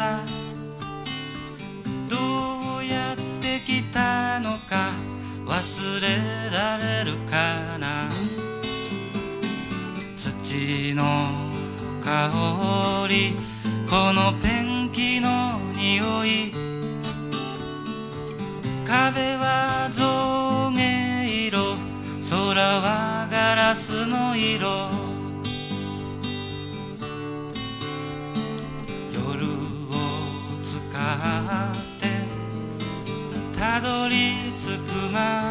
さ。どうやって来たのか忘れられるかな。土の香り、このペンキの匂い、壁は象牙色、空はガラスの色。